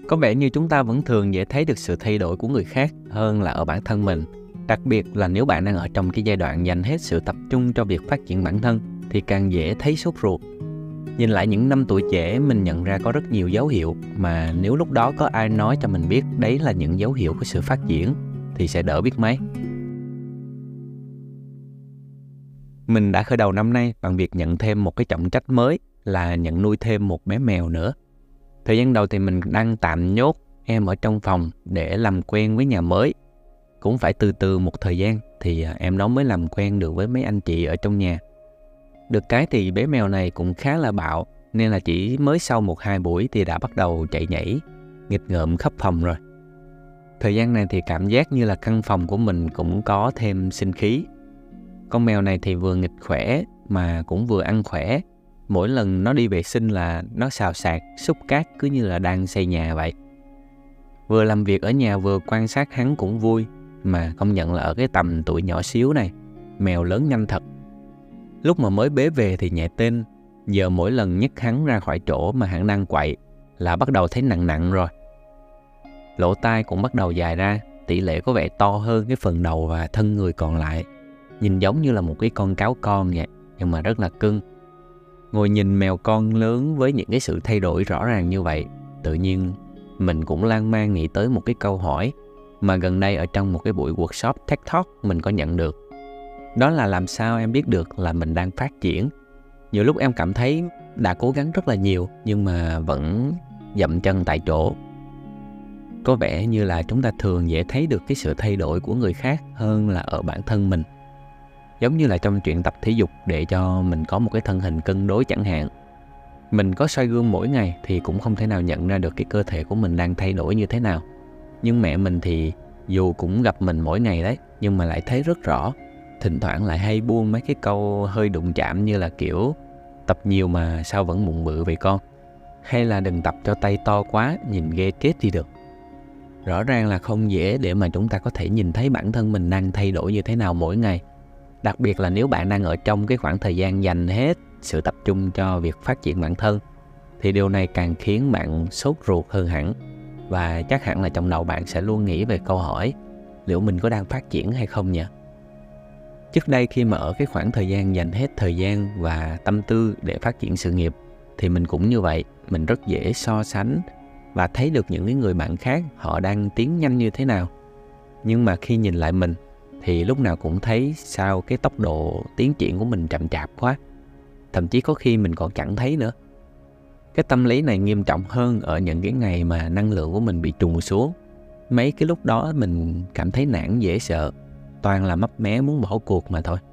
Có vẻ như chúng ta vẫn thường dễ thấy được sự thay đổi của người khác hơn là ở bản thân mình. Đặc biệt là nếu bạn đang ở trong cái giai đoạn dành hết sự tập trung cho việc phát triển bản thân thì càng dễ thấy sốt ruột. Nhìn lại những năm tuổi trẻ, mình nhận ra có rất nhiều dấu hiệu mà nếu lúc đó có ai nói cho mình biết đấy là những dấu hiệu của sự phát triển thì sẽ đỡ biết mấy. Mình đã khởi đầu năm nay bằng việc nhận thêm một cái trọng trách mới là nhận nuôi thêm một bé mèo nữa. Thời gian đầu thì mình đang tạm nhốt em ở trong phòng để làm quen với nhà mới. Cũng phải từ từ một thời gian thì em nó mới làm quen được với mấy anh chị ở trong nhà. Được cái thì bé mèo này cũng khá là bạo, nên là chỉ mới sau 1-2 buổi thì đã bắt đầu chạy nhảy, nghịch ngợm khắp phòng rồi. Thời gian này thì cảm giác như là căn phòng của mình cũng có thêm sinh khí. Con mèo này thì vừa nghịch khỏe mà cũng vừa ăn khỏe. Mỗi lần nó đi vệ sinh là nó xào xạc, xúc cát cứ như là đang xây nhà vậy. Vừa làm việc ở nhà vừa quan sát hắn cũng vui, mà công nhận là ở cái tầm tuổi nhỏ xíu này, mèo lớn nhanh thật. Lúc mà mới bế về thì nhẹ tên, giờ mỗi lần nhấc hắn ra khỏi chỗ mà hắn đang quậy là bắt đầu thấy nặng nặng rồi. Lỗ tai cũng bắt đầu dài ra, tỷ lệ có vẻ to hơn cái phần đầu và thân người còn lại. Nhìn giống như là một cái con cáo con vậy, nhưng mà rất là cưng. Ngồi nhìn mèo con lớn với những cái sự thay đổi rõ ràng như vậy, tự nhiên mình cũng lan man nghĩ tới một cái câu hỏi mà gần đây ở trong một cái buổi workshop TED Talk mình có nhận được. Đó là làm sao em biết được là mình đang phát triển? Nhiều lúc em cảm thấy đã cố gắng rất là nhiều nhưng mà vẫn dậm chân tại chỗ. Có vẻ như là chúng ta thường dễ thấy được cái sự thay đổi của người khác hơn là ở bản thân mình. Giống như là trong chuyện tập thể dục để cho mình có một cái thân hình cân đối chẳng hạn. Mình có soi gương mỗi ngày thì cũng không thể nào nhận ra được cái cơ thể của mình đang thay đổi như thế nào. Nhưng mẹ mình thì dù cũng gặp mình mỗi ngày đấy, nhưng mà lại thấy rất rõ. Thỉnh thoảng lại hay buông mấy cái câu hơi đụng chạm như là kiểu tập nhiều mà sao vẫn mụn bự vậy con? Hay là đừng tập cho tay to quá, nhìn ghê chết đi được. Rõ ràng là không dễ để mà chúng ta có thể nhìn thấy bản thân mình đang thay đổi như thế nào mỗi ngày. Đặc biệt là nếu bạn đang ở trong cái khoảng thời gian dành hết sự tập trung cho việc phát triển bản thân, thì điều này càng khiến bạn sốt ruột hơn hẳn. Và chắc hẳn là trong đầu bạn sẽ luôn nghĩ về câu hỏi liệu mình có đang phát triển hay không nhỉ? Trước đây khi mà ở cái khoảng thời gian dành hết thời gian và tâm tư để phát triển sự nghiệp thì mình cũng như vậy, mình rất dễ so sánh và thấy được những cái người bạn khác họ đang tiến nhanh như thế nào. Nhưng mà khi nhìn lại mình thì lúc nào cũng thấy sao cái tốc độ tiến triển của mình chậm chạp quá. Thậm chí có khi mình còn chẳng thấy nữa. Cái tâm lý này nghiêm trọng hơn ở những cái ngày mà năng lượng của mình bị trùng xuống. Mấy cái lúc đó mình cảm thấy nản dễ sợ, toàn là mấp mé muốn bỏ cuộc mà thôi.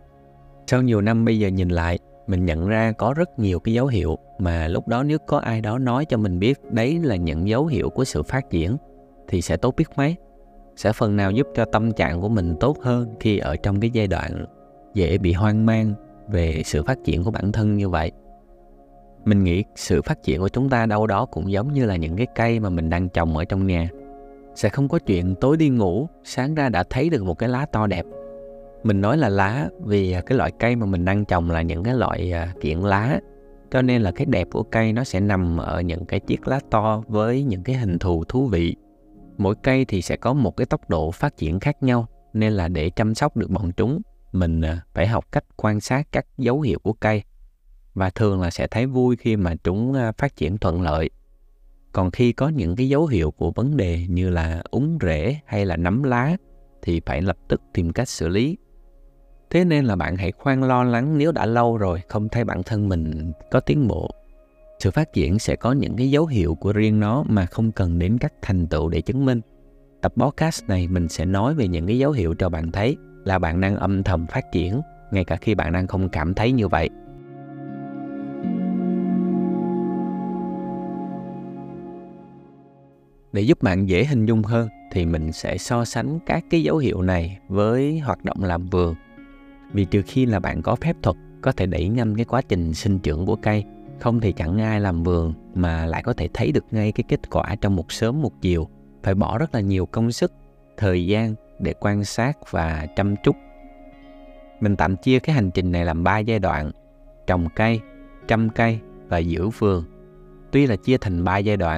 Sau nhiều năm bây giờ nhìn lại, mình nhận ra có rất nhiều cái dấu hiệu mà lúc đó nếu có ai đó nói cho mình biết đấy là những dấu hiệu của sự phát triển thì sẽ tốt biết mấy. Sẽ phần nào giúp cho tâm trạng của mình tốt hơn khi ở trong cái giai đoạn dễ bị hoang mang về sự phát triển của bản thân như vậy. Mình nghĩ sự phát triển của chúng ta đâu đó cũng giống như là những cái cây mà mình đang trồng ở trong nhà. Sẽ không có chuyện tối đi ngủ, sáng ra đã thấy được một cái lá to đẹp. Mình nói là lá vì cái loại cây mà mình đang trồng là những cái loại kiện lá. Cho nên là cái đẹp của cây nó sẽ nằm ở những cái chiếc lá to với những cái hình thù thú vị. Mỗi cây thì sẽ có một cái tốc độ phát triển khác nhau. Nên là để chăm sóc được bọn chúng, mình phải học cách quan sát các dấu hiệu của cây. Và thường là sẽ thấy vui khi mà chúng phát triển thuận lợi. Còn khi có những cái dấu hiệu của vấn đề như là úng rễ hay là nấm lá thì phải lập tức tìm cách xử lý. Thế nên là bạn hãy khoan lo lắng nếu đã lâu rồi không thấy bản thân mình có tiến bộ. Sự phát triển sẽ có những cái dấu hiệu của riêng nó mà không cần đến các thành tựu để chứng minh. Tập podcast này mình sẽ nói về những cái dấu hiệu cho bạn thấy là bạn đang âm thầm phát triển, ngay cả khi bạn đang không cảm thấy như vậy. Để giúp bạn dễ hình dung hơn thì mình sẽ so sánh các cái dấu hiệu này với hoạt động làm vườn. Vì trừ khi là bạn có phép thuật có thể đẩy nhanh cái quá trình sinh trưởng của cây, không thì chẳng ai làm vườn mà lại có thể thấy được ngay cái kết quả trong một sớm một chiều. Phải bỏ rất là nhiều công sức, thời gian để quan sát và chăm chút. Mình tạm chia cái hành trình này làm 3 giai đoạn: trồng cây, chăm cây và giữ vườn. Tuy là chia thành 3 giai đoạn,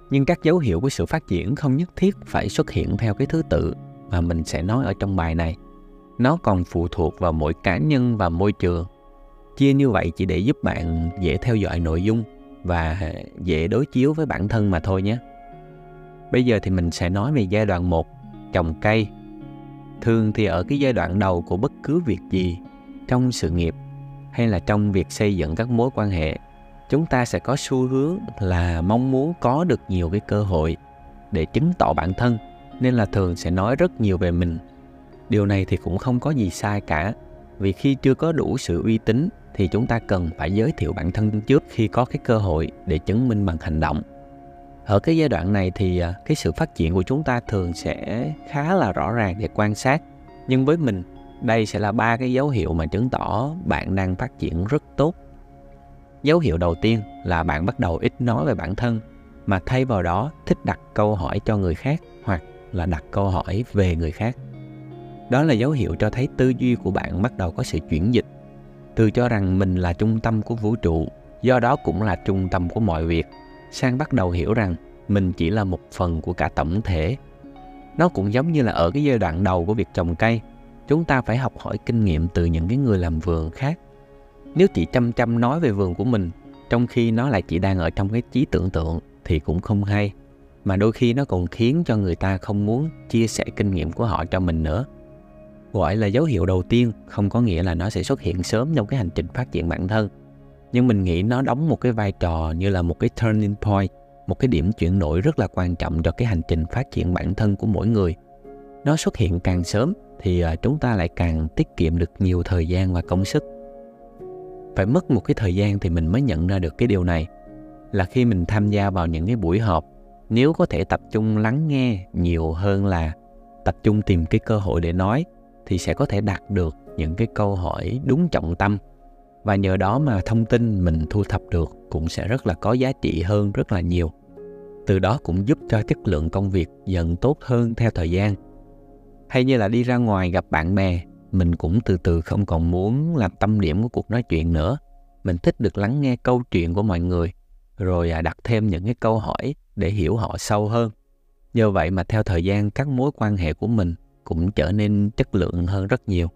Nhưng các dấu hiệu của sự phát triển không nhất thiết phải xuất hiện theo cái thứ tự mà mình sẽ nói ở trong bài này. Nó còn phụ thuộc vào mỗi cá nhân và môi trường. Chia như vậy chỉ để giúp bạn dễ theo dõi nội dung và dễ đối chiếu với bản thân mà thôi nhé. Bây giờ thì mình sẽ nói về giai đoạn 1, trồng cây. Thường thì ở cái giai đoạn đầu của bất cứ việc gì, trong sự nghiệp hay là trong việc xây dựng các mối quan hệ, chúng ta sẽ có xu hướng là mong muốn có được nhiều cái cơ hội để chứng tỏ bản thân, nên là thường sẽ nói rất nhiều về mình. Điều này thì cũng không có gì sai cả, vì khi chưa có đủ sự uy tín thì chúng ta cần phải giới thiệu bản thân trước khi có cái cơ hội để chứng minh bằng hành động. Ở cái giai đoạn này thì cái sự phát triển của chúng ta thường sẽ khá là rõ ràng để quan sát. Nhưng với mình, đây sẽ là 3 cái dấu hiệu mà chứng tỏ bạn đang phát triển rất tốt. Dấu hiệu đầu tiên là bạn bắt đầu ít nói về bản thân, mà thay vào đó thích đặt câu hỏi cho người khác hoặc là đặt câu hỏi về người khác. Đó là dấu hiệu cho thấy tư duy của bạn bắt đầu có sự chuyển dịch, từ cho rằng mình là trung tâm của vũ trụ, do đó cũng là trung tâm của mọi việc, sang bắt đầu hiểu rằng mình chỉ là một phần của cả tổng thể. Nó cũng giống như là ở cái giai đoạn đầu của việc trồng cây, chúng ta phải học hỏi kinh nghiệm từ những cái người làm vườn khác. Nếu chỉ chăm nói về vườn của mình, trong khi nó lại chỉ đang ở trong cái trí tưởng tượng thì cũng không hay, mà đôi khi nó còn khiến cho người ta không muốn chia sẻ kinh nghiệm của họ cho mình nữa. Gọi là dấu hiệu đầu tiên không có nghĩa là nó sẽ xuất hiện sớm trong cái hành trình phát triển bản thân. Nhưng mình nghĩ nó đóng một cái vai trò như là một cái turning point, một cái điểm chuyển đổi rất là quan trọng cho cái hành trình phát triển bản thân của mỗi người. Nó xuất hiện càng sớm thì chúng ta lại càng tiết kiệm được nhiều thời gian và công sức. Phải mất một cái thời gian thì mình mới nhận ra được cái điều này, là khi mình tham gia vào những cái buổi họp, nếu có thể tập trung lắng nghe nhiều hơn là tập trung tìm cái cơ hội để nói, thì sẽ có thể đạt được những cái câu hỏi đúng trọng tâm. Và nhờ đó mà thông tin mình thu thập được cũng sẽ rất là có giá trị hơn rất là nhiều. Từ đó cũng giúp cho chất lượng công việc dần tốt hơn theo thời gian. Hay như là đi ra ngoài gặp bạn bè, mình cũng từ từ không còn muốn làm tâm điểm của cuộc nói chuyện nữa. Mình thích được lắng nghe câu chuyện của mọi người, rồi đặt thêm những cái câu hỏi để hiểu họ sâu hơn. Nhờ vậy mà theo thời gian các mối quan hệ của mình cũng trở nên chất lượng hơn rất nhiều.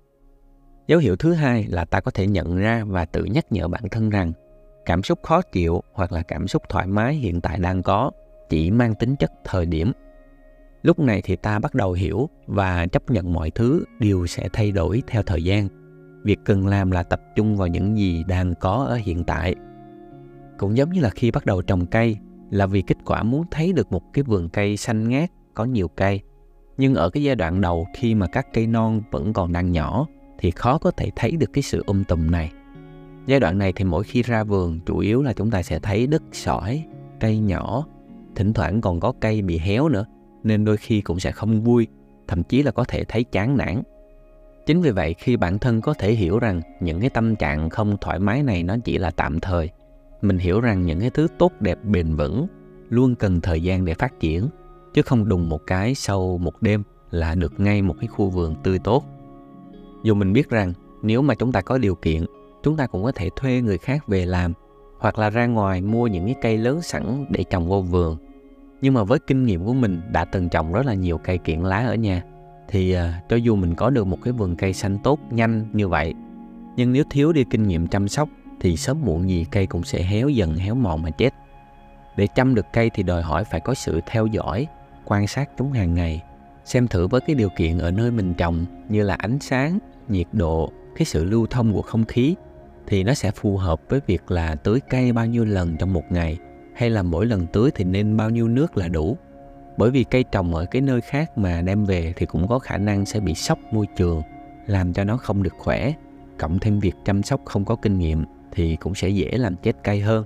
Dấu hiệu thứ hai là ta có thể nhận ra và tự nhắc nhở bản thân rằng cảm xúc khó chịu hoặc là cảm xúc thoải mái hiện tại đang có chỉ mang tính chất thời điểm. Lúc này thì ta bắt đầu hiểu và chấp nhận mọi thứ đều sẽ thay đổi theo thời gian. Việc cần làm là tập trung vào những gì đang có ở hiện tại. Cũng giống như là khi bắt đầu trồng cây, là vì kết quả muốn thấy được một cái vườn cây xanh ngát, có nhiều cây. Nhưng ở cái giai đoạn đầu khi mà các cây non vẫn còn đang nhỏ thì khó có thể thấy được cái sự tùm này. Giai đoạn này thì mỗi khi ra vườn chủ yếu là chúng ta sẽ thấy đất sỏi, cây nhỏ, thỉnh thoảng còn có cây bị héo nữa, nên đôi khi cũng sẽ không vui, thậm chí là có thể thấy chán nản. Chính vì vậy khi bản thân có thể hiểu rằng những cái tâm trạng không thoải mái này nó chỉ là tạm thời, mình hiểu rằng những cái thứ tốt đẹp bền vững luôn cần thời gian để phát triển, chứ không đùng một cái sau một đêm là được ngay một cái khu vườn tươi tốt. Dù mình biết rằng nếu mà chúng ta có điều kiện, chúng ta cũng có thể thuê người khác về làm, hoặc là ra ngoài mua những cái cây lớn sẵn để trồng vô vườn. Nhưng mà với kinh nghiệm của mình đã từng trồng rất là nhiều cây kiểng lá ở nhà, thì cho dù mình có được một cái vườn cây xanh tốt nhanh như vậy, nhưng nếu thiếu đi kinh nghiệm chăm sóc thì sớm muộn gì cây cũng sẽ héo dần héo mòn mà chết. Để chăm được cây thì đòi hỏi phải có sự theo dõi, quan sát chúng hàng ngày, xem thử với cái điều kiện ở nơi mình trồng như là ánh sáng, nhiệt độ, cái sự lưu thông của không khí, thì nó sẽ phù hợp với việc là tưới cây bao nhiêu lần trong một ngày, hay là mỗi lần tưới thì nên bao nhiêu nước là đủ. Bởi vì cây trồng ở cái nơi khác mà đem về thì cũng có khả năng sẽ bị sốc môi trường, làm cho nó không được khỏe. Cộng thêm việc chăm sóc không có kinh nghiệm thì cũng sẽ dễ làm chết cây hơn.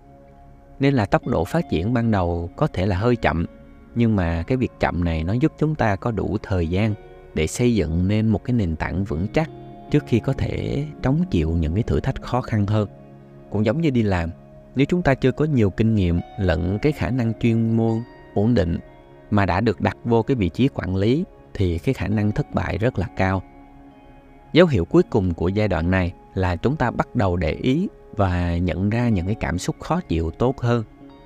Nên là tốc độ phát triển ban đầu có thể là hơi chậm, nhưng mà cái việc chậm này nó giúp chúng ta có đủ thời gian để xây dựng nên một cái nền tảng vững chắc trước khi có thể chống chịu những cái thử thách khó khăn hơn. Cũng giống như đi làm, nếu chúng ta chưa có nhiều kinh nghiệm lẫn cái khả năng chuyên môn ổn định mà đã được đặt vô cái vị trí quản lý thì cái khả năng thất bại rất là cao. Dấu hiệu cuối cùng của giai đoạn này là chúng ta bắt đầu để ý và nhận ra những cái cảm xúc khó chịu tốt hơn.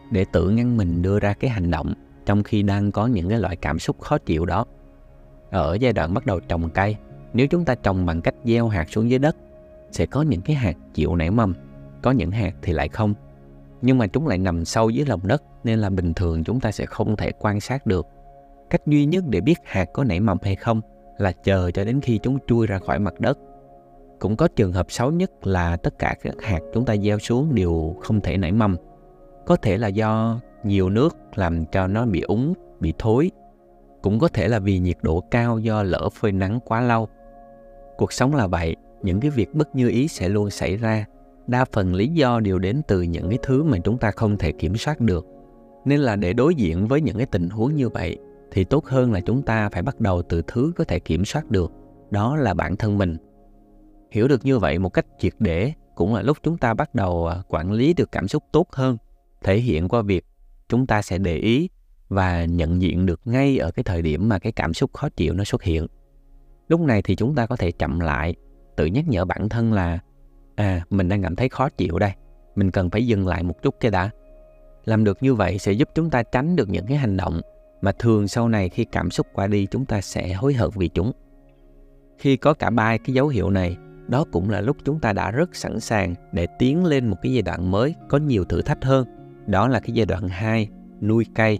để tự ngăn mình đưa ra cái hành động trong khi đang có những cái loại cảm xúc khó chịu đó. Ở giai đoạn bắt đầu trồng cây, nếu chúng ta trồng bằng cách gieo hạt xuống dưới đất, sẽ có những cái hạt chịu nảy mầm, có những hạt thì lại không. Nhưng mà chúng lại nằm sâu dưới lòng đất nên là bình thường chúng ta sẽ không thể quan sát được. Cách duy nhất để biết hạt có nảy mầm hay không là chờ cho đến khi chúng trui ra khỏi mặt đất. Cũng có trường hợp xấu nhất là tất cả các hạt chúng ta gieo xuống đều không thể nảy mầm. Có thể là do nhiều nước làm cho nó bị úng, bị thối. Cũng có thể là vì nhiệt độ cao do lỡ phơi nắng quá lâu. Cuộc sống là vậy, những cái việc bất như ý sẽ luôn xảy ra. Đa phần lý do đều đến từ những cái thứ mà chúng ta không thể kiểm soát được. Nên là để đối diện với những cái tình huống như vậy, thì tốt hơn là chúng ta phải bắt đầu từ thứ có thể kiểm soát được, đó là bản thân mình. Hiểu được như vậy một cách triệt để cũng là lúc chúng ta bắt đầu quản lý được cảm xúc tốt hơn, thể hiện qua việc chúng ta sẽ để ý và nhận diện được ngay ở cái thời điểm mà cái cảm xúc khó chịu nó xuất hiện. Lúc này thì chúng ta có thể chậm lại, tự nhắc nhở bản thân là mình đang cảm thấy khó chịu đây, mình cần phải dừng lại một chút cái đã. Làm được như vậy sẽ giúp chúng ta tránh được những cái hành động mà thường sau này khi cảm xúc qua đi chúng ta sẽ hối hận vì chúng. Khi có cả ba cái dấu hiệu này, đó cũng là lúc chúng ta đã rất sẵn sàng để tiến lên một cái giai đoạn mới có nhiều thử thách hơn. Đó là cái giai đoạn 2, nuôi cây.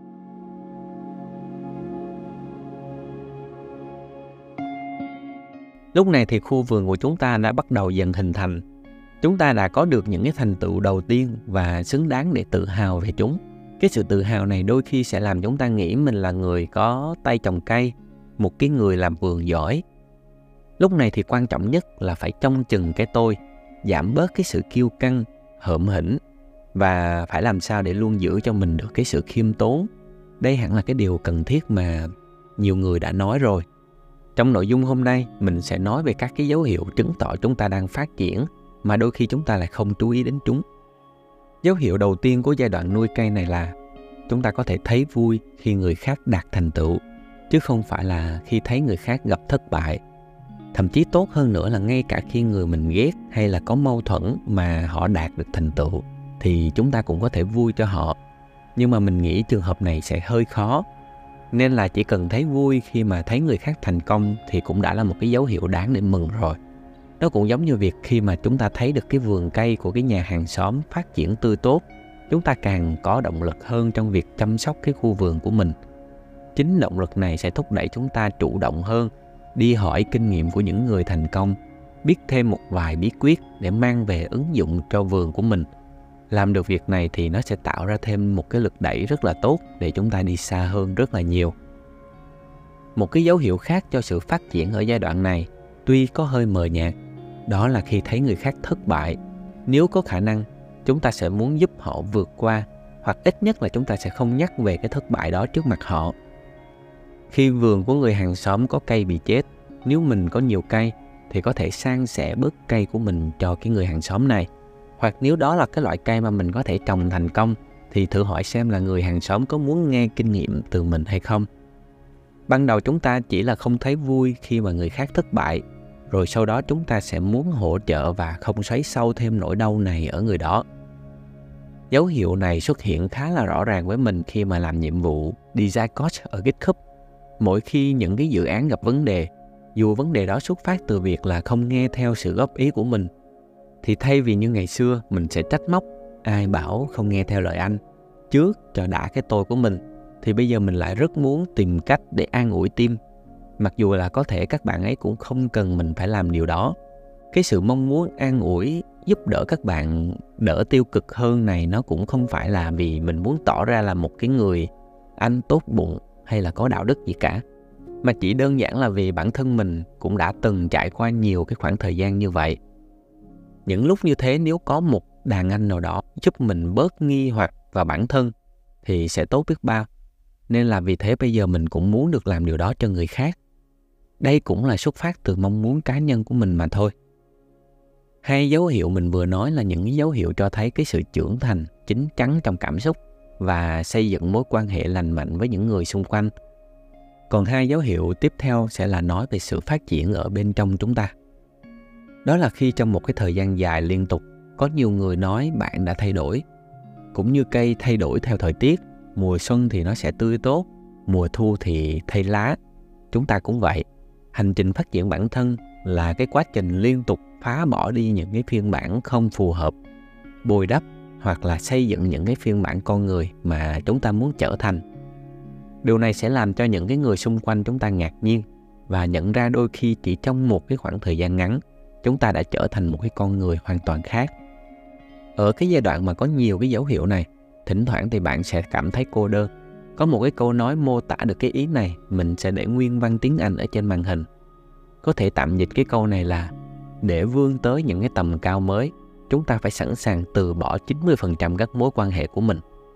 Lúc này thì khu vườn của chúng ta đã bắt đầu dần hình thành. Chúng ta đã có được những cái thành tựu đầu tiên và xứng đáng để tự hào về chúng. Cái sự tự hào này đôi khi sẽ làm chúng ta nghĩ mình là người có tay trồng cây, một cái người làm vườn giỏi. Lúc này thì quan trọng nhất là phải trông chừng cái tôi, giảm bớt cái sự kiêu căng, hợm hĩnh và phải làm sao để luôn giữ cho mình được cái sự khiêm tốn. Đây hẳn là cái điều cần thiết mà nhiều người đã nói rồi. Trong nội dung hôm nay, mình sẽ nói về các cái dấu hiệu chứng tỏ chúng ta đang phát triển mà đôi khi chúng ta lại không chú ý đến chúng. Dấu hiệu đầu tiên của giai đoạn nuôi cây này là chúng ta có thể thấy vui khi người khác đạt thành tựu, chứ không phải là khi thấy người khác gặp thất bại. Thậm chí tốt hơn nữa là ngay cả khi người mình ghét hay là có mâu thuẫn mà họ đạt được thành tựu, thì chúng ta cũng có thể vui cho họ. Nhưng mà mình nghĩ trường hợp này sẽ hơi khó. Nên là chỉ cần thấy vui khi mà thấy người khác thành công thì cũng đã là một cái dấu hiệu đáng để mừng rồi. Nó cũng giống như việc khi mà chúng ta thấy được cái vườn cây của cái nhà hàng xóm phát triển tươi tốt, chúng ta càng có động lực hơn trong việc chăm sóc cái khu vườn của mình. Chính động lực này sẽ thúc đẩy chúng ta chủ động hơn, đi hỏi kinh nghiệm của những người thành công, biết thêm một vài bí quyết để mang về ứng dụng cho vườn của mình. Làm được việc này thì nó sẽ tạo ra thêm một cái lực đẩy rất là tốt để chúng ta đi xa hơn rất là nhiều. Một cái dấu hiệu khác cho sự phát triển ở giai đoạn này, tuy có hơi mờ nhạt, đó là khi thấy người khác thất bại. Nếu có khả năng, chúng ta sẽ muốn giúp họ vượt qua, hoặc ít nhất là chúng ta sẽ không nhắc về cái thất bại đó trước mặt họ. Khi vườn của người hàng xóm có cây bị chết, nếu mình có nhiều cây thì có thể san sẻ bớt cây của mình cho cái người hàng xóm này. Hoặc nếu đó là cái loại cây mà mình có thể trồng thành công thì thử hỏi xem là người hàng xóm có muốn nghe kinh nghiệm từ mình hay không. Ban đầu chúng ta chỉ là không thấy vui khi mà người khác thất bại, rồi sau đó chúng ta sẽ muốn hỗ trợ và không xoáy sâu thêm nỗi đau này ở người đó. Dấu hiệu này xuất hiện khá là rõ ràng với mình khi mà làm nhiệm vụ Design Coach ở GitHub. Mỗi khi những cái dự án gặp vấn đề, dù vấn đề đó xuất phát từ việc là không nghe theo sự góp ý của mình, thì thay vì như ngày xưa mình sẽ trách móc ai bảo không nghe theo lời anh trước cho đã cái tôi của mình, thì bây giờ mình lại rất muốn tìm cách để an ủi team. Mặc dù là có thể các bạn ấy cũng không cần mình phải làm điều đó. Cái sự mong muốn an ủi, giúp đỡ các bạn đỡ tiêu cực hơn này, nó cũng không phải là vì mình muốn tỏ ra là một cái người anh tốt bụng hay là có đạo đức gì cả, mà chỉ đơn giản là vì bản thân mình cũng đã từng trải qua nhiều cái khoảng thời gian như vậy. Những lúc như thế nếu có một đàn anh nào đó giúp mình bớt nghi hoặc vào bản thân thì sẽ tốt biết bao. Nên là vì thế bây giờ mình cũng muốn được làm điều đó cho người khác. Đây cũng là xuất phát từ mong muốn cá nhân của mình mà thôi. Hai dấu hiệu mình vừa nói là những dấu hiệu cho thấy cái sự trưởng thành, chín chắn trong cảm xúc và xây dựng mối quan hệ lành mạnh với những người xung quanh. Còn hai dấu hiệu tiếp theo sẽ là nói về sự phát triển ở bên trong chúng ta. Đó là khi trong một cái thời gian dài liên tục có nhiều người nói bạn đã thay đổi. Cũng như cây thay đổi theo thời tiết, mùa xuân thì nó sẽ tươi tốt, mùa thu thì thay lá. Chúng ta cũng vậy. Hành trình phát triển bản thân là cái quá trình liên tục phá bỏ đi những cái phiên bản không phù hợp, bồi đắp hoặc là xây dựng những cái phiên bản con người mà chúng ta muốn trở thành. Điều này sẽ làm cho những cái người xung quanh chúng ta ngạc nhiên và nhận ra đôi khi chỉ trong một cái khoảng thời gian ngắn, chúng ta đã trở thành một cái con người hoàn toàn khác. Ở cái giai đoạn mà có nhiều cái dấu hiệu này, thỉnh thoảng thì bạn sẽ cảm thấy cô đơn. Có một cái câu nói mô tả được cái ý này, mình sẽ để nguyên văn tiếng Anh ở trên màn hình. Có thể tạm dịch cái câu này là: để vươn tới những cái tầm cao mới, chúng ta phải sẵn sàng từ bỏ 90% các mối quan hệ của mình.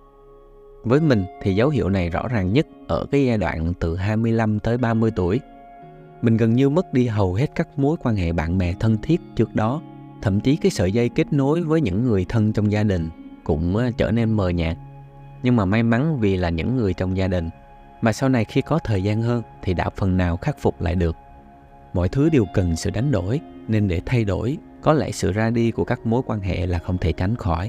Với mình thì dấu hiệu này rõ ràng nhất ở cái giai đoạn từ 25 tới 30 tuổi. Mình gần như mất đi hầu hết các mối quan hệ bạn bè thân thiết trước đó. Thậm chí cái sợi dây kết nối với những người thân trong gia đình cũng trở nên mờ nhạt. Nhưng mà may mắn vì là những người trong gia đình, mà sau này khi có thời gian hơn thì đã phần nào khắc phục lại được. Mọi thứ đều cần sự đánh đổi, nên để thay đổi, có lẽ sự ra đi của các mối quan hệ là không thể tránh khỏi.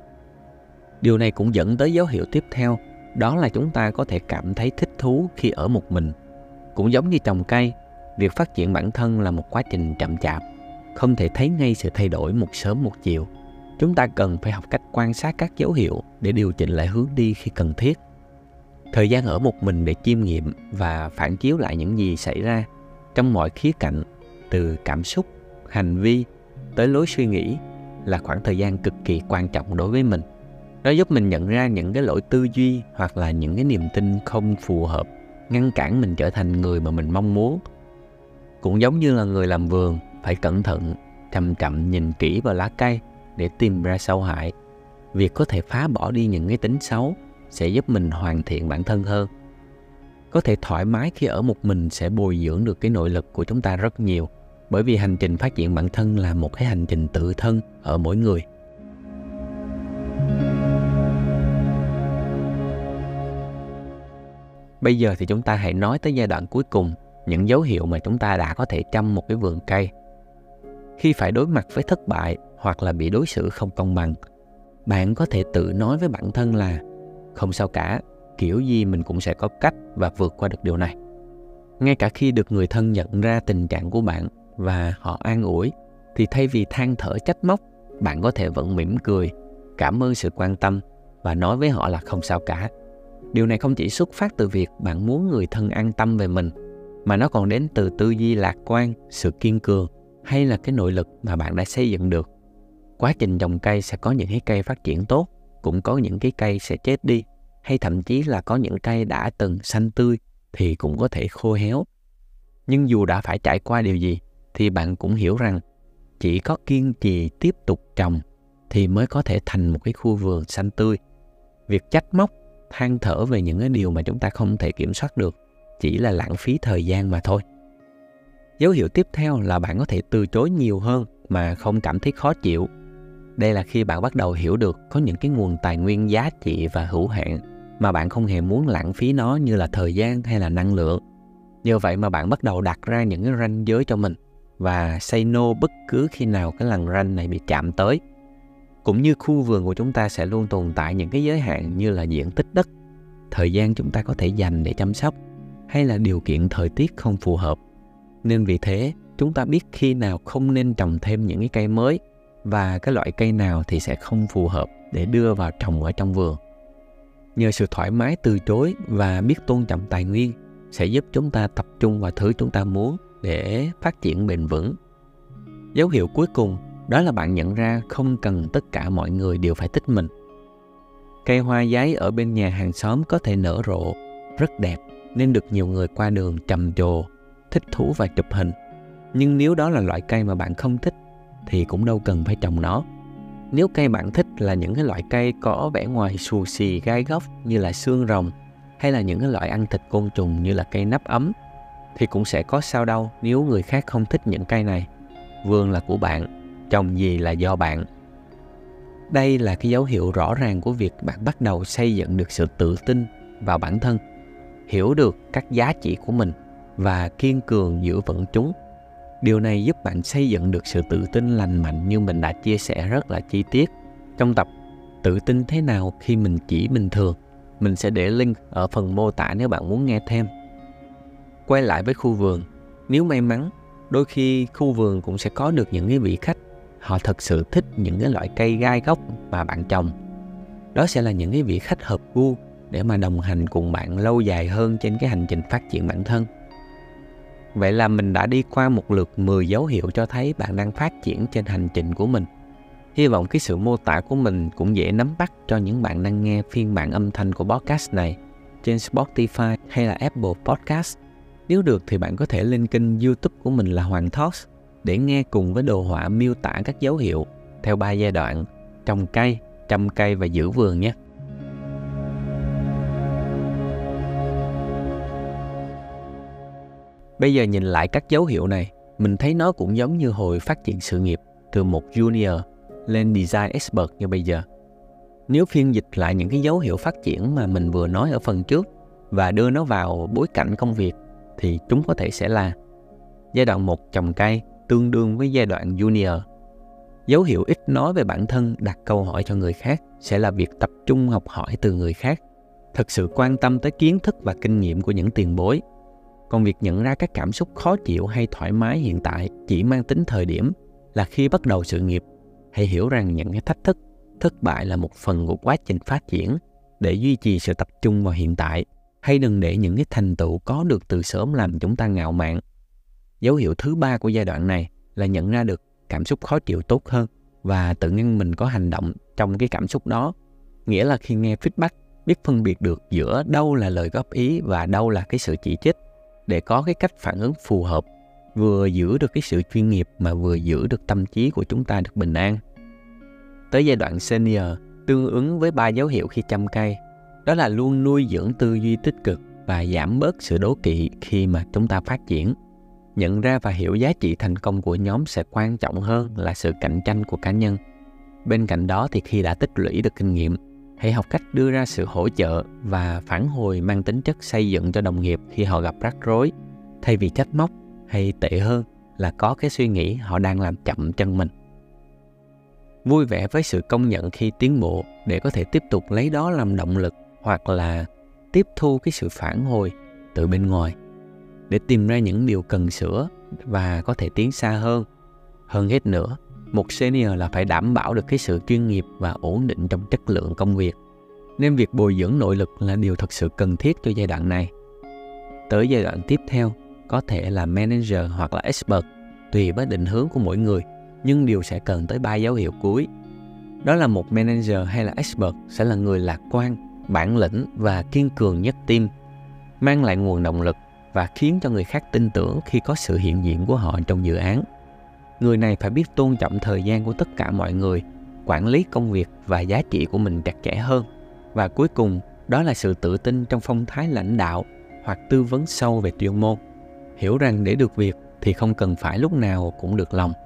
Điều này cũng dẫn tới dấu hiệu tiếp theo, đó là chúng ta có thể cảm thấy thích thú khi ở một mình. Cũng giống như trồng cây, việc phát triển bản thân là một quá trình chậm chạp, không thể thấy ngay sự thay đổi một sớm một chiều. Chúng ta cần phải học cách quan sát các dấu hiệu để điều chỉnh lại hướng đi khi cần thiết. Thời gian ở một mình để chiêm nghiệm và phản chiếu lại những gì xảy ra trong mọi khía cạnh, từ cảm xúc, hành vi tới lối suy nghĩ, là khoảng thời gian cực kỳ quan trọng đối với mình. Nó giúp mình nhận ra những cái lỗi tư duy hoặc là những cái niềm tin không phù hợp, ngăn cản mình trở thành người mà mình mong muốn. Cũng giống như là người làm vườn, phải cẩn thận, chậm chậm nhìn kỹ vào lá cây để tìm ra sâu hại. Việc có thể phá bỏ đi những cái tính xấu sẽ giúp mình hoàn thiện bản thân hơn. Có thể thoải mái khi ở một mình sẽ bồi dưỡng được cái nội lực của chúng ta rất nhiều, bởi vì hành trình phát triển bản thân là một cái hành trình tự thân ở mỗi người. Bây giờ thì chúng ta hãy nói tới giai đoạn cuối cùng, những dấu hiệu mà chúng ta đã có thể chăm một cái vườn cây. Khi phải đối mặt với thất bại hoặc là bị đối xử không công bằng, bạn có thể tự nói với bản thân là không sao cả, kiểu gì mình cũng sẽ có cách và vượt qua được điều này. Ngay cả khi được người thân nhận ra tình trạng của bạn và họ an ủi, thì thay vì than thở trách móc, bạn có thể vẫn mỉm cười, cảm ơn sự quan tâm và nói với họ là không sao cả. Điều này không chỉ xuất phát từ việc bạn muốn người thân an tâm về mình, mà nó còn đến từ tư duy lạc quan, sự kiên cường hay là cái nội lực mà bạn đã xây dựng được. Quá trình trồng cây sẽ có những cái cây phát triển tốt, cũng có những cái cây sẽ chết đi, hay thậm chí là có những cây đã từng xanh tươi thì cũng có thể khô héo. Nhưng dù đã phải trải qua điều gì, thì bạn cũng hiểu rằng chỉ có kiên trì tiếp tục trồng thì mới có thể thành một cái khu vườn xanh tươi. Việc trách móc, than thở về những cái điều mà chúng ta không thể kiểm soát được chỉ là lãng phí thời gian mà thôi. Dấu hiệu tiếp theo là bạn có thể từ chối nhiều hơn mà không cảm thấy khó chịu. Đây là khi bạn bắt đầu hiểu được có những cái nguồn tài nguyên giá trị và hữu hạn mà bạn không hề muốn lãng phí nó, như là thời gian hay là năng lượng. Nhờ vậy mà bạn bắt đầu đặt ra những cái ranh giới cho mình và say no bất cứ khi nào cái lằn ranh này bị chạm tới. Cũng như khu vườn của chúng ta sẽ luôn tồn tại những cái giới hạn như là diện tích đất, thời gian chúng ta có thể dành để chăm sóc, hay là điều kiện thời tiết không phù hợp. Nên vì thế, chúng ta biết khi nào không nên trồng thêm những cái cây mới và cái loại cây nào thì sẽ không phù hợp để đưa vào trồng ở trong vườn. Nhờ sự thoải mái từ chối và biết tôn trọng tài nguyên sẽ giúp chúng ta tập trung vào thứ chúng ta muốn để phát triển bền vững. Dấu hiệu cuối cùng đó là bạn nhận ra không cần tất cả mọi người đều phải thích mình. Cây hoa giấy ở bên nhà hàng xóm có thể nở rộ rất đẹp nên được nhiều người qua đường trầm trồ, thích thú và chụp hình. Nhưng nếu đó là loại cây mà bạn không thích thì cũng đâu cần phải trồng nó. Nếu cây bạn thích là những cái loại cây có vẻ ngoài xù xì gai góc như là xương rồng, hay là những cái loại ăn thịt côn trùng như là cây nắp ấm, thì cũng sẽ có sao đâu nếu người khác không thích những cây này. Vườn là của bạn, trồng gì là do bạn. Đây là cái dấu hiệu rõ ràng của việc bạn bắt đầu xây dựng được sự tự tin vào bản thân, hiểu được các giá trị của mình và kiên cường giữ vững chúng. Điều này giúp bạn xây dựng được sự tự tin lành mạnh như mình đã chia sẻ rất là chi tiết trong tập Tự tin thế nào khi mình chỉ bình thường? Mình sẽ để link ở phần mô tả nếu bạn muốn nghe thêm. Quay lại với khu vườn. Nếu may mắn, đôi khi khu vườn cũng sẽ có được những cái vị khách họ thật sự thích những cái loại cây gai góc mà bạn trồng. Đó sẽ là những cái vị khách hợp gu để mà đồng hành cùng bạn lâu dài hơn trên cái hành trình phát triển bản thân. Vậy là mình đã đi qua một lượt 10 dấu hiệu cho thấy bạn đang phát triển trên hành trình của mình. Hy vọng cái sự mô tả của mình cũng dễ nắm bắt cho những bạn đang nghe phiên bản âm thanh của podcast này trên Spotify hay là Apple Podcast. Nếu được thì bạn có thể lên kênh YouTube của mình là Hoàng Talks để nghe cùng với đồ họa miêu tả các dấu hiệu theo 3 giai đoạn: trồng cây, chăm cây và giữ vườn nhé. Bây giờ nhìn lại các dấu hiệu này, mình thấy nó cũng giống như hồi phát triển sự nghiệp từ một junior lên design expert như bây giờ. Nếu phiên dịch lại những cái dấu hiệu phát triển mà mình vừa nói ở phần trước và đưa nó vào bối cảnh công việc thì chúng có thể sẽ là: giai đoạn 1 trồng cây tương đương với giai đoạn junior. Dấu hiệu ít nói về bản thân, đặt câu hỏi cho người khác sẽ là việc tập trung học hỏi từ người khác, thực sự quan tâm tới kiến thức và kinh nghiệm của những tiền bối. Còn việc nhận ra các cảm xúc khó chịu hay thoải mái hiện tại chỉ mang tính thời điểm là khi bắt đầu sự nghiệp. Hãy hiểu rằng những cái thách thức, thất bại là một phần của quá trình phát triển. Để duy trì sự tập trung vào hiện tại, hay đừng để những cái thành tựu có được từ sớm làm chúng ta ngạo mạn. Dấu hiệu thứ 3 của giai đoạn này là nhận ra được cảm xúc khó chịu tốt hơn và tự nhiên mình có hành động trong cái cảm xúc đó. Nghĩa là khi nghe feedback, biết phân biệt được giữa đâu là lời góp ý và đâu là cái sự chỉ trích, để có cái cách phản ứng phù hợp, vừa giữ được cái sự chuyên nghiệp mà vừa giữ được tâm trí của chúng ta được bình an. Tới giai đoạn senior, tương ứng với 3 dấu hiệu khi chăm cây, đó là luôn nuôi dưỡng tư duy tích cực và giảm bớt sự đố kỵ khi mà chúng ta phát triển. Nhận ra và hiểu giá trị thành công của nhóm sẽ quan trọng hơn là sự cạnh tranh của cá nhân. Bên cạnh đó thì khi đã tích lũy được kinh nghiệm, hãy học cách đưa ra sự hỗ trợ và phản hồi mang tính chất xây dựng cho đồng nghiệp khi họ gặp rắc rối, thay vì trách móc, hay tệ hơn là có cái suy nghĩ họ đang làm chậm chân mình. Vui vẻ với sự công nhận khi tiến bộ để có thể tiếp tục lấy đó làm động lực, hoặc là tiếp thu cái sự phản hồi từ bên ngoài để tìm ra những điều cần sửa và có thể tiến xa hơn. Hơn hết nữa, một senior là phải đảm bảo được cái sự chuyên nghiệp và ổn định trong chất lượng công việc, nên việc bồi dưỡng nội lực là điều thật sự cần thiết cho giai đoạn này. Tới giai đoạn tiếp theo có thể là manager hoặc là expert, tùy với định hướng của mỗi người, nhưng đều sẽ cần tới 3 dấu hiệu cuối. Đó là một manager hay là expert sẽ là người lạc quan, bản lĩnh và kiên cường nhất team, mang lại nguồn động lực và khiến cho người khác tin tưởng khi có sự hiện diện của họ trong dự án. Người này phải biết tôn trọng thời gian của tất cả mọi người, quản lý công việc và giá trị của mình chặt chẽ hơn. Và cuối cùng, đó là sự tự tin trong phong thái lãnh đạo hoặc tư vấn sâu về chuyên môn. Hiểu rằng để được việc thì không cần phải lúc nào cũng được lòng.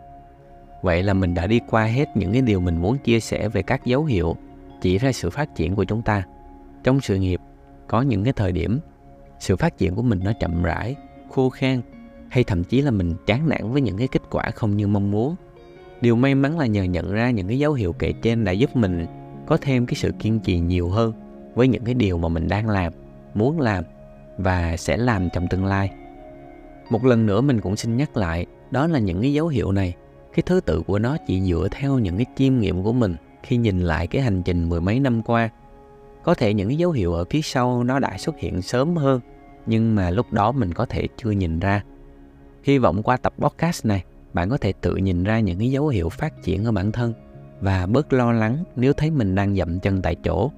Vậy là mình đã đi qua hết những cái điều mình muốn chia sẻ về các dấu hiệu chỉ ra sự phát triển của chúng ta. Trong sự nghiệp, có những cái thời điểm sự phát triển của mình nó chậm rãi, khô khan, hay thậm chí là mình chán nản với những cái kết quả không như mong muốn. Điều may mắn là nhờ nhận ra những cái dấu hiệu kể trên đã giúp mình có thêm cái sự kiên trì nhiều hơn với những cái điều mà mình đang làm, muốn làm và sẽ làm trong tương lai. Một lần nữa mình cũng xin nhắc lại, đó là những cái dấu hiệu này, cái thứ tự của nó chỉ dựa theo những cái chiêm nghiệm của mình khi nhìn lại cái hành trình 10 mấy năm qua. Có thể những cái dấu hiệu ở phía sau nó đã xuất hiện sớm hơn, nhưng mà lúc đó mình có thể chưa nhìn ra. Hy vọng qua tập podcast này, bạn có thể tự nhìn ra những cái dấu hiệu phát triển ở bản thân và bớt lo lắng nếu thấy mình đang dậm chân tại chỗ.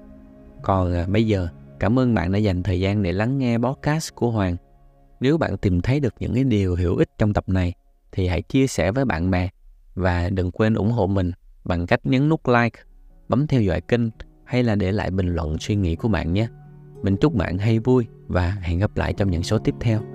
Còn bây giờ, cảm ơn bạn đã dành thời gian để lắng nghe podcast của Hoàng. Nếu bạn tìm thấy được những cái điều hữu ích trong tập này, thì hãy chia sẻ với bạn bè và đừng quên ủng hộ mình bằng cách nhấn nút like, bấm theo dõi kênh hay là để lại bình luận suy nghĩ của bạn nhé. Mình chúc bạn hay vui và hẹn gặp lại trong những số tiếp theo.